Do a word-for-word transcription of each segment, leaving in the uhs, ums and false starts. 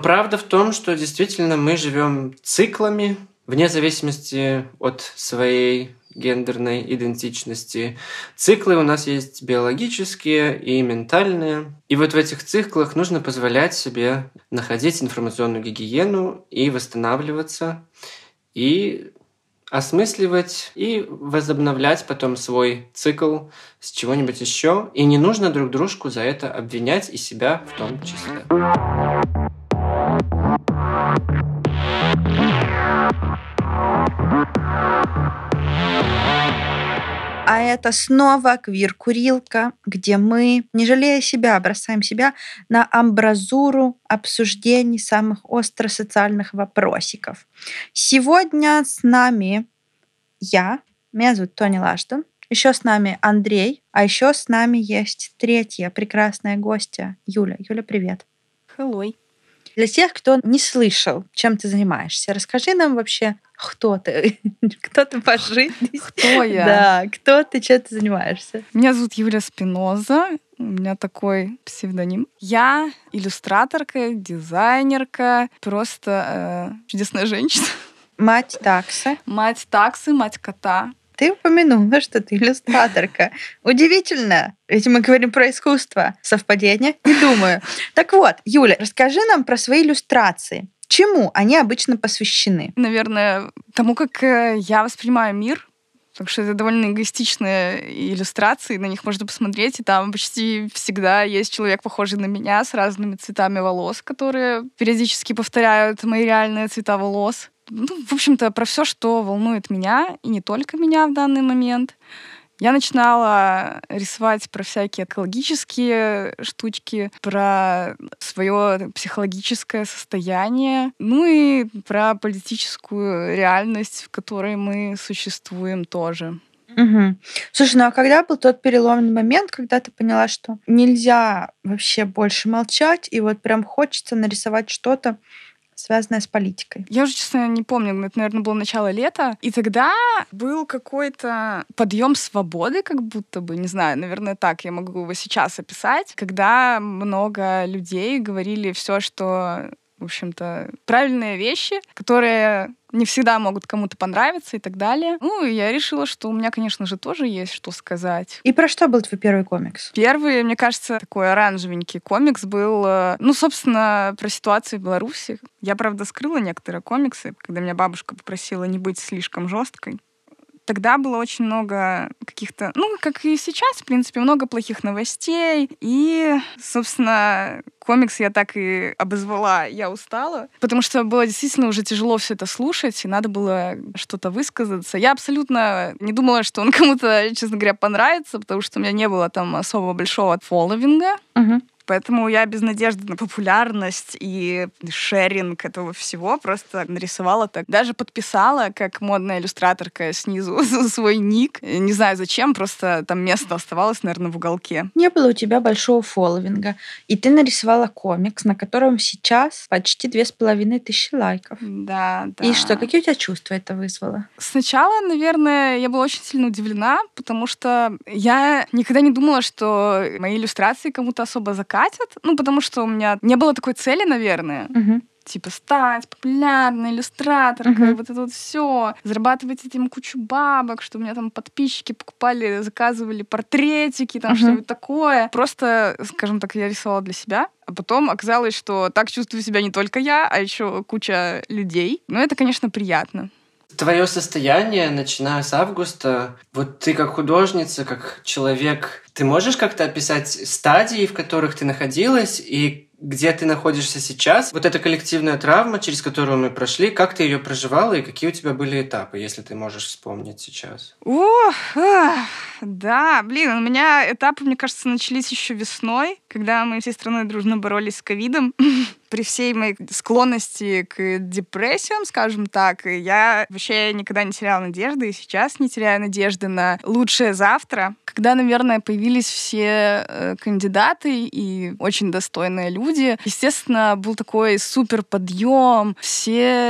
Правда в том, что действительно мы живем циклами, вне зависимости от своей гендерной идентичности. Циклы у нас есть биологические и ментальные. И вот в этих циклах нужно позволять себе находить информационную гигиену и восстанавливаться, и осмысливать, и возобновлять потом свой цикл с чего-нибудь еще. И не нужно друг дружку за это обвинять, и себя в том числе. А это снова квир-курилка, где мы, не жалея себя, бросаем себя на амбразуру обсуждений самых остро-социальных вопросиков. Сегодня с нами я, меня зовут Тони Лаштон, еще с нами Андрей, а еще с нами есть третья прекрасная гостья Юля. Юля, привет. Hello. Для тех, кто не слышал, чем ты занимаешься, расскажи нам вообще, кто ты? Кто ты по жизни? Кто я? Да, кто ты, чем ты занимаешься? Меня зовут Юля Спиноза, у меня такой псевдоним. Я иллюстраторка, дизайнерка, просто э, чудесная женщина. Мать таксы. Мать таксы, мать кота. Ты упомянула, что ты иллюстраторка. Удивительно. Ведь мы говорим про искусство. Совпадение? Не думаю. Так вот, Юля, расскажи нам про свои иллюстрации. Чему они обычно посвящены? Наверное, тому, как я воспринимаю мир. Потому что это довольно эгоистичные иллюстрации, на них можно посмотреть, и там почти всегда есть человек, похожий на меня, с разными цветами волос, которые периодически повторяют мои реальные цвета волос. Ну, в общем-то, про все, что волнует меня, и не только меня в данный момент. Я начинала рисовать про всякие экологические штучки, про свое психологическое состояние, ну и про политическую реальность, в которой мы существуем тоже. Угу. Слушай, ну а когда был тот переломный момент, когда ты поняла, что нельзя вообще больше молчать, и вот прям хочется нарисовать что-то, связанная с политикой? Я уже, честно, не помню. Это, наверное, было начало лета. И тогда был какой-то подъем свободы, как будто бы. Не знаю, наверное, так я могу его сейчас описать. Когда много людей говорили все, что, в общем-то, правильные вещи, которые не всегда могут кому-то понравиться и так далее. Ну, и я решила, что у меня, конечно же, тоже есть что сказать. И про что был твой первый комикс? Первый, мне кажется, такой оранжевенький комикс был, ну, собственно, про ситуацию в Беларуси. Я, правда, скрыла некоторые комиксы, когда меня бабушка попросила не быть слишком жесткой. Тогда было очень много каких-то, ну, как и сейчас, в принципе, много плохих новостей. И, собственно, комикс я так и обозвала «Я устала», потому что было действительно уже тяжело все это слушать, и надо было что-то высказаться. Я абсолютно не думала, что он кому-то, честно говоря, понравится, потому что у меня не было там особо большого фолловинга. Угу. Поэтому я без надежды на популярность и шеринг этого всего просто нарисовала так. Даже подписала, как модная иллюстраторка, снизу свой ник. Не знаю зачем, просто там место оставалось, наверное, в уголке. Не было у тебя большого фолловинга, и ты нарисовала комикс, на котором сейчас почти две с половиной тысячи лайков. Да, да. И что, какие у тебя чувства это вызвало? Сначала, наверное, я была очень сильно удивлена, потому что я никогда не думала, что мои иллюстрации кому-то особо закатят. Ну, потому что у меня не было такой цели, наверное. Угу. Типа стать популярной иллюстраторкой, Мгм. вот это вот все, зарабатывать этим кучу бабок, что у меня там подписчики покупали, заказывали портретики, там Мгм. что-нибудь такое. Просто, скажем так, я рисовала для себя. А потом оказалось, что так чувствую себя не только я, а еще куча людей. Но это, конечно, приятно. Твое состояние, начиная с августа, вот ты как художница, как человек, ты можешь как-то описать стадии, в которых ты находилась, и где ты находишься сейчас? Вот эта коллективная травма, через которую мы прошли, как ты ее проживала, и какие у тебя были этапы, если ты можешь вспомнить сейчас? Ох, ах, да, блин, у меня этапы, мне кажется, начались еще весной, когда мы всей страной дружно боролись с ковидом. При всей моей склонности к депрессиям, скажем так, я вообще никогда не теряла надежды, и сейчас не теряю надежды на лучшее завтра. Когда, наверное, появились все э, кандидаты и очень достойные люди, естественно, был такой супер подъем. Все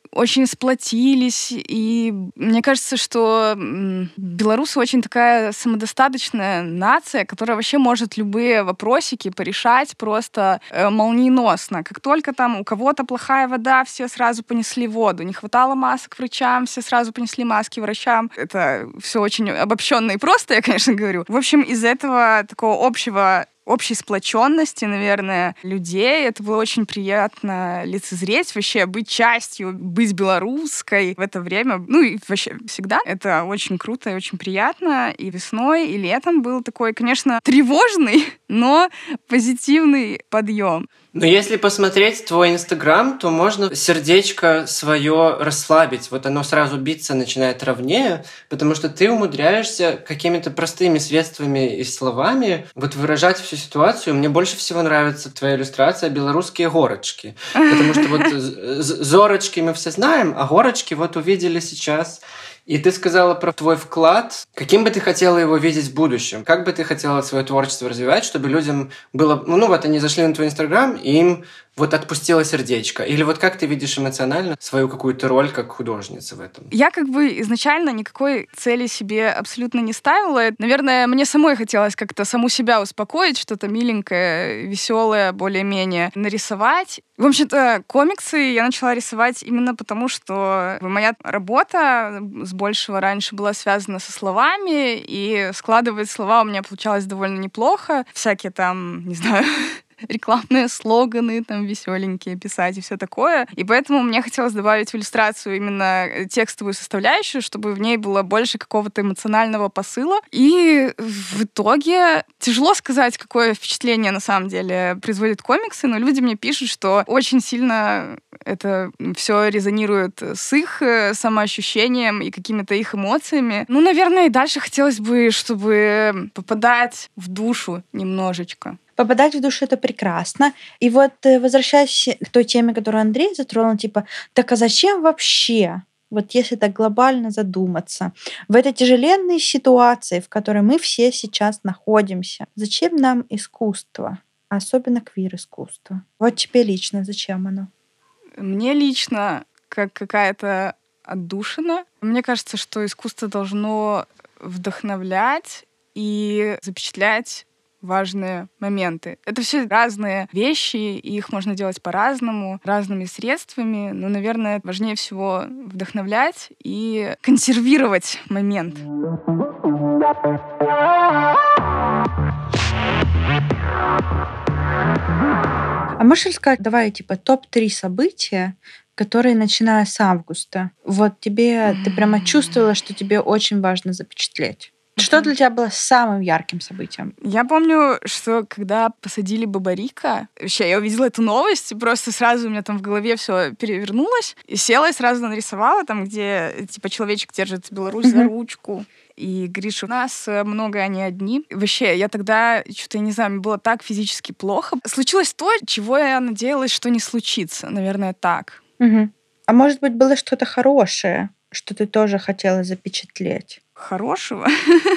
очень сплотились. И мне кажется, что белорусы очень такая самодостаточная нация, которая вообще может любые вопросики порешать просто э, молниеносно. Как только там у кого-то плохая вода, все сразу понесли воду. Не хватало масок врачам, все сразу понесли маски врачам. Это все очень обобщенно и просто, я, конечно, говорю. В общем, из этого такого общего общей сплоченности, наверное, людей. Это было очень приятно лицезреть, вообще быть частью, быть белорусской в это время. Ну и вообще всегда. Это очень круто и очень приятно. И весной, и летом был такой, конечно, тревожный, но позитивный подъем. Но если посмотреть твой Инстаграм, то можно сердечко свое расслабить. Вот оно сразу биться начинает ровнее, потому что ты умудряешься какими-то простыми средствами и словами вот выражать всю ситуацию. Мне больше всего нравится твоя иллюстрация «Белорусские горочки». Потому что вот зорочки мы все знаем, а горочки вот увидели сейчас. И ты сказала про твой вклад. Каким бы ты хотела его видеть в будущем? Как бы ты хотела свое творчество развивать, чтобы людям было... Ну вот они зашли на твой Инстаграм, и им вот отпустило сердечко? Или вот как ты видишь эмоционально свою какую-то роль как художница в этом? Я как бы изначально никакой цели себе абсолютно не ставила. Наверное, мне самой хотелось как-то саму себя успокоить, что-то миленькое, веселое, более-менее нарисовать. В общем-то, комиксы я начала рисовать именно потому, что моя работа с большего раньше была связана со словами, и складывать слова у меня получалось довольно неплохо. Всякие там, не знаю... рекламные слоганы, там, веселенькие писать и все такое. И поэтому мне хотелось добавить в иллюстрацию именно текстовую составляющую, чтобы в ней было больше какого-то эмоционального посыла. И в итоге тяжело сказать, какое впечатление на самом деле производят комиксы, но люди мне пишут, что очень сильно это все резонирует с их самоощущением и какими-то их эмоциями. Ну, наверное, и дальше хотелось бы, чтобы попадать в душу немножечко. Попадать в душу — это прекрасно. И вот возвращаясь к той теме, которую Андрей затронул, типа, так а зачем вообще, вот если так глобально задуматься, в этой тяжеленной ситуации, в которой мы все сейчас находимся, зачем нам искусство, особенно квир-искусство? Вот тебе лично зачем оно? Мне лично как какая-то отдушина. Мне кажется, что искусство должно вдохновлять и запечатлять важные моменты. Это все разные вещи, и их можно делать по-разному, разными средствами, но, наверное, важнее всего вдохновлять и консервировать момент. А можешь рассказать, давай, типа, топ три события, которые, начиная с августа, вот тебе, ты прямо чувствовала, что тебе очень важно запечатлеть? Что для тебя было самым ярким событием? Я помню, что когда посадили Бабарика, вообще я увидела эту новость, и просто сразу у меня там в голове все перевернулось, и села и сразу нарисовала там, где типа человечек держит Беларусь mm-hmm. за ручку. И Гриша, у нас много, они одни. Вообще, я тогда, что-то, я не знаю, мне было так физически плохо. Случилось то, чего я надеялась, что не случится. Наверное, так. Угу. А может быть, было что-то хорошее, что ты тоже хотела запечатлеть? Хорошего?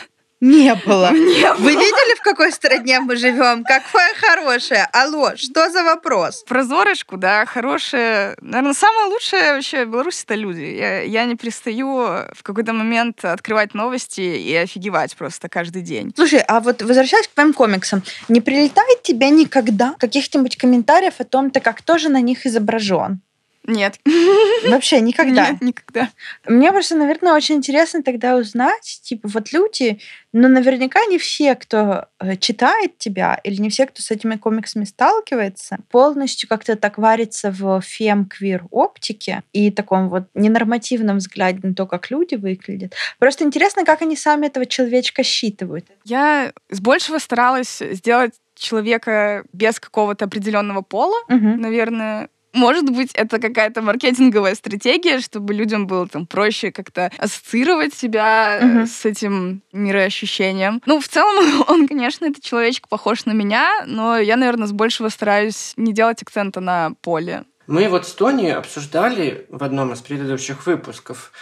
Не было. Не было. Вы видели, в какой стране мы живем? Какое хорошее? Алло, что за вопрос? Про Зорочку, да, хорошее. Наверное, самое лучшее вообще в Беларуси — это люди. Я, я не перестаю в какой-то момент открывать новости и офигевать просто каждый день. Слушай, а вот возвращаясь к твоим комиксам, не прилетает тебе никогда каких-нибудь комментариев о том, ты как тоже на них изображен? Нет. Вообще никогда? Нет, никогда. Мне просто, наверное, очень интересно тогда узнать, типа, вот люди, но наверняка не все, кто читает тебя, или не все, кто с этими комиксами сталкивается, полностью как-то так варится в фем-квир-оптике и таком вот ненормативном взгляде на то, как люди выглядят. Просто интересно, как они сами этого человечка считывают. Я с большего старалась сделать человека без какого-то определенного пола, угу. наверное. Может быть, это какая-то маркетинговая стратегия, чтобы людям было там проще как-то ассоциировать себя uh-huh. с этим мироощущением. Ну, в целом, он, конечно, этот человечек похож на меня, но я, наверное, с большего стараюсь не делать акцента на поле. Мы вот с Тони обсуждали в одном из предыдущих выпусков,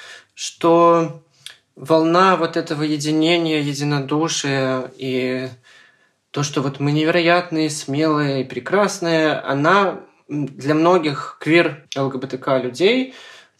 что волна вот этого единения, единодушия и то, что вот мы невероятные, смелые и прекрасные, она... для многих квир-ЛГБТК людей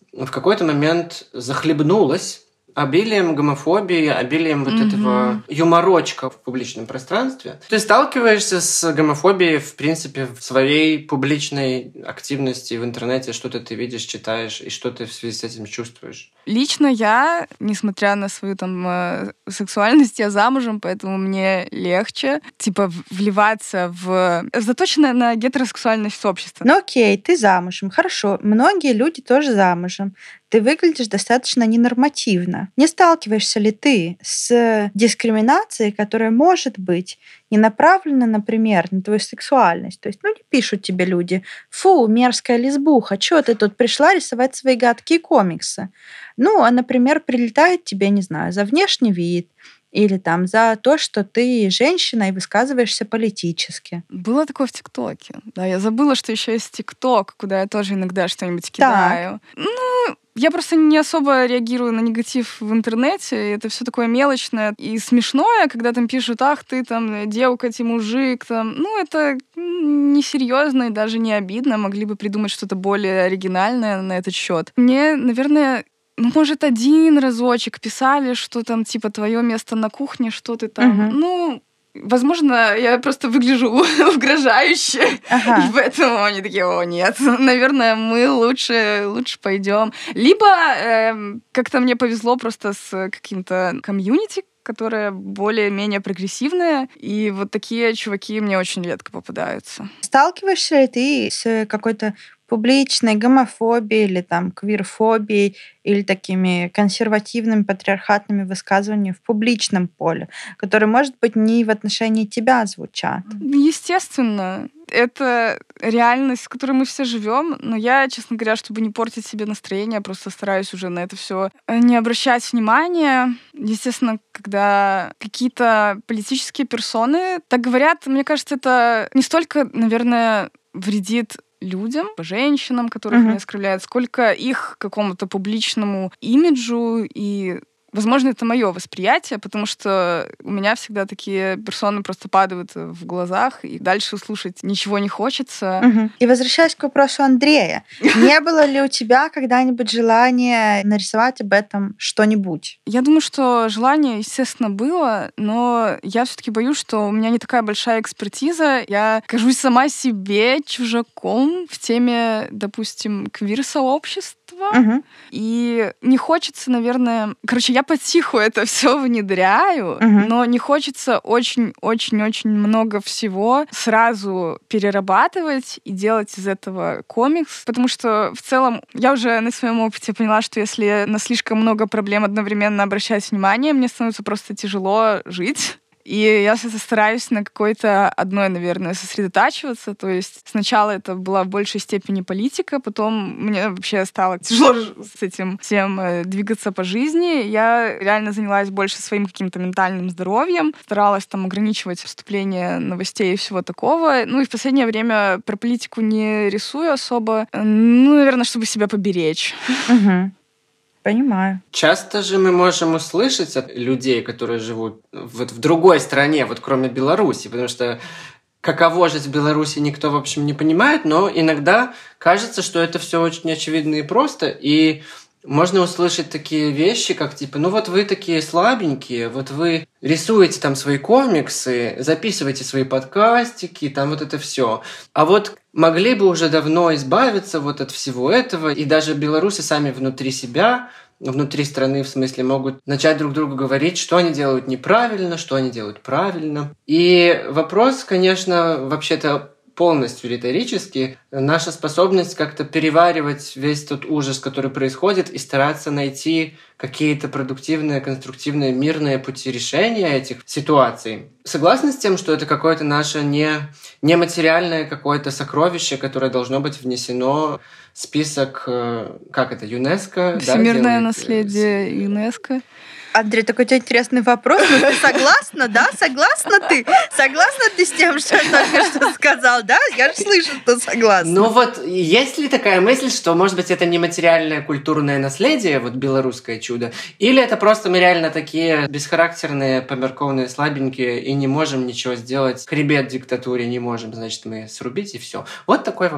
в какой-то момент захлебнулась обилием гомофобии, обилием вот mm-hmm. этого юморочка в публичном пространстве. Ты сталкиваешься с гомофобией, в принципе, в своей публичной активности в интернете, что-то ты видишь, читаешь, и что ты в связи с этим чувствуешь? Лично я, несмотря на свою там сексуальность, я замужем, поэтому мне легче, типа, вливаться в... заточенное на гетеросексуальность общества. Ну окей, ты замужем, хорошо. Многие люди тоже замужем. Ты выглядишь достаточно ненормативно. Не сталкиваешься ли ты с дискриминацией, которая может быть не направлена, например, на твою сексуальность? То есть, ну, не пишут тебе люди: «Фу, мерзкая лесбуха, чё ты тут пришла рисовать свои гадкие комиксы?» Ну, а, например, прилетает тебе, не знаю, за внешний вид, или там за то, что ты женщина и высказываешься политически. Было такое в ТикТоке. Да, я забыла, что еще есть ТикТок, куда я тоже иногда что-нибудь кидаю. Так. Ну, я просто не особо реагирую на негатив в интернете. Это все такое мелочное и смешное, когда там пишут: «Ах, ты там девка, ты мужик». Там. Ну, это несерьезно и даже не обидно. Могли бы придумать что-то более оригинальное на этот счет. Мне, наверное, ну, может, один разочек писали, что там, типа, твое место на кухне, что ты там. Угу. Ну, возможно, я просто выгляжу угрожающе. Ага. И поэтому они такие: «О, нет, наверное, мы лучше, лучше пойдем». Либо э, как-то мне повезло просто с каким-то комьюнити, которое более-менее прогрессивное, и вот такие чуваки мне очень редко попадаются. Сталкиваешься ли ты с какой-то публичной гомофобией или там квирфобией или такими консервативными патриархатными высказываниями в публичном поле, которые, может быть, не в отношении тебя звучат? Естественно. Это реальность, в которой мы все живем, но я, честно говоря, чтобы не портить себе настроение, просто стараюсь уже на это все не обращать внимания. Естественно, когда какие-то политические персоны так говорят, мне кажется, это не столько, наверное, вредит людям, женщинам, которых uh-huh. они оскорбляют, сколько их какому-то публичному имиджу. И, возможно, это мое восприятие, потому что у меня всегда такие персоны просто падают в глазах, и дальше слушать ничего не хочется. Uh-huh. И возвращаясь к вопросу Андрея, не было ли у тебя когда-нибудь желания нарисовать об этом что-нибудь? Я думаю, что желание, естественно, было, но я все-таки боюсь, что у меня не такая большая экспертиза. Я кажусь сама себе чужаком в теме, допустим, квир-сообщества. Uh-huh. И не хочется, наверное... Короче, я потиху это все внедряю, uh-huh. но не хочется очень-очень-очень много всего сразу перерабатывать и делать из этого комикс, потому что в целом я уже на своем опыте поняла, что если на слишком много проблем одновременно обращать внимание, мне становится просто тяжело жить. И я стараюсь на какой-то одной, наверное, сосредотачиваться. То есть сначала это была в большей степени политика, потом мне вообще стало тяжело с этим всем двигаться по жизни. Я реально занялась больше своим каким-то ментальным здоровьем, старалась там ограничивать поступление новостей и всего такого. Ну и в последнее время про политику не рисую особо. Ну, наверное, чтобы себя поберечь. Угу. Понимаю. Часто же мы можем услышать от людей, которые живут вот в другой стране, вот кроме Беларуси, потому что каково жить в Беларуси никто, в общем, не понимает, но иногда кажется, что это все очень очевидно и просто, и можно услышать такие вещи, как типа: ну вот вы такие слабенькие, вот вы рисуете там свои комиксы, записываете свои подкастики, там вот это все. А вот могли бы уже давно избавиться вот от всего этого, и даже белорусы сами внутри себя, внутри страны, в смысле, могут начать друг другу говорить, что они делают неправильно, что они делают правильно. И вопрос, конечно, вообще-то полностью риторически, наша способность как-то переваривать весь тот ужас, который происходит, и стараться найти какие-то продуктивные, конструктивные, мирные пути решения этих ситуаций. Согласны с тем, что это какое-то наше не, нематериальное какое-то сокровище, которое должно быть внесено в список, как это, ЮНЕСКО? Всемирное да, наследие ЮНЕСКО. Андрей, такой у тебя интересный вопрос. Ну, ты согласна, да? Согласна ты? Согласна ты с тем, что я только что сказал, да? Я же слышу, что согласна. Ну вот, есть ли такая мысль, что, может быть, это нематериальное культурное наследие, вот белорусское чудо, или это просто мы реально такие бесхарактерные, померкованные, слабенькие, и не можем ничего сделать, хребет диктатуре не можем, значит, мы срубить, и все. Вот такой вопрос.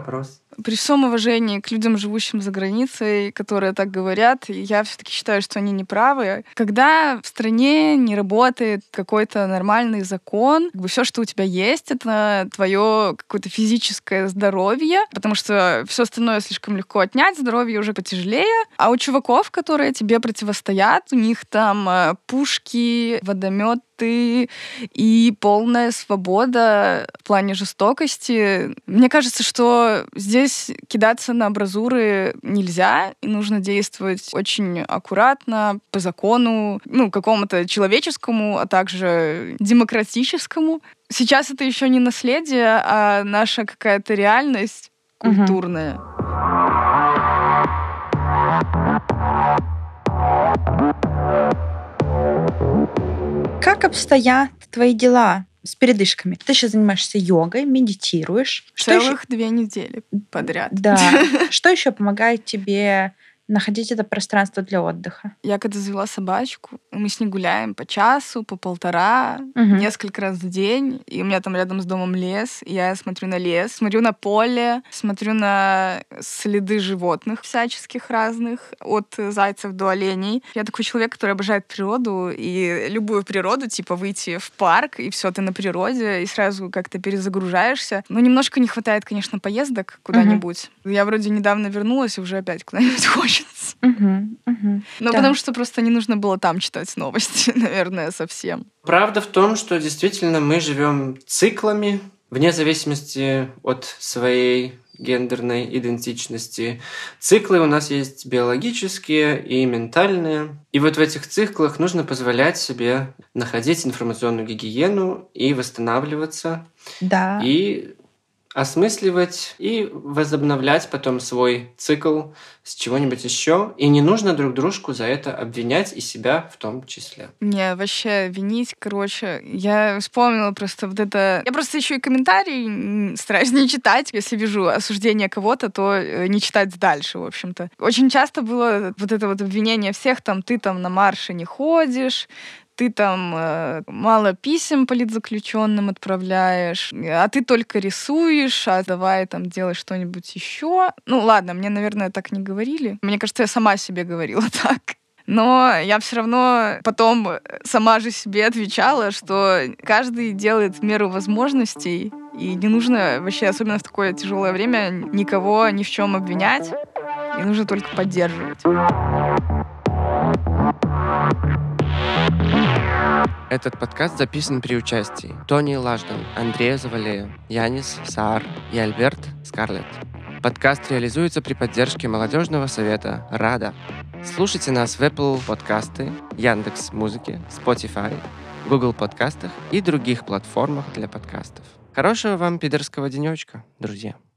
При всем уважении к людям, живущим за границей, которые так говорят, я все-таки считаю, что они неправы. Когда в стране не работает какой-то нормальный закон, как бы все, что у тебя есть, это твое какое-то физическое здоровье, потому что все остальное слишком легко отнять, здоровье уже потяжелее. А у чуваков, которые тебе противостоят, у них там пушки, водометы и полная свобода в плане жестокости. Мне кажется, что здесь кидаться на амбразуры нельзя, и нужно действовать очень аккуратно, по закону, ну, какому-то человеческому, а также демократическому. Сейчас это еще не наследие, а наша какая-то реальность культурная. Как обстоят твои дела с передышками? Ты сейчас занимаешься йогой, медитируешь. Целых две недели подряд. Да. Что еще помогает тебе находить это пространство для отдыха? Я когда завела собачку, мы с ней гуляем по часу, по полтора, угу. несколько раз в день. И у меня там рядом с домом лес. И я смотрю на лес, смотрю на поле, смотрю на следы животных всяческих разных, от зайцев до оленей. Я такой человек, который обожает природу. И любую природу, типа выйти в парк, и все, ты на природе, и сразу как-то перезагружаешься. Но немножко не хватает, конечно, поездок куда-нибудь. Угу. Я вроде недавно вернулась, и уже опять куда-нибудь хочется. Угу, угу. Ну, да. потому что просто не нужно было там читать новости, наверное, совсем. Правда в том, что действительно мы живем циклами, вне зависимости от своей гендерной идентичности. Циклы у нас есть биологические и ментальные. И вот в этих циклах нужно позволять себе находить информационную гигиену и восстанавливаться. Да. И осмысливать и возобновлять потом свой цикл с чего-нибудь еще. И не нужно друг дружку за это обвинять, и себя в том числе. Не, вообще винить, короче. Я вспомнила просто вот это... Я просто еще и комментарии стараюсь не читать. Если вижу осуждение кого-то, то не читать дальше, в общем-то. Очень часто было вот это вот обвинение всех, там, ты там на марше не ходишь, ты там э, мало писем политзаключенным отправляешь, а ты только рисуешь, а давай там делай что-нибудь еще. Ну ладно, мне, наверное, так не говорили. Мне кажется, я сама себе говорила так. Но я все равно потом сама же себе отвечала, что каждый делает в меру возможностей, и не нужно вообще, особенно в такое тяжелое время, никого ни в чем обвинять, и нужно только поддерживать. Этот подкаст записан при участии Тони Лаждан, Андрея Завалея, Янис Саар и Альберт Скарлетт. Подкаст реализуется при поддержке молодежного совета РАДА. Слушайте нас в Apple подкасты, Яндекс.Музыке, Spotify, Google подкастах и других платформах для подкастов. Хорошего вам пидорского денечка, друзья!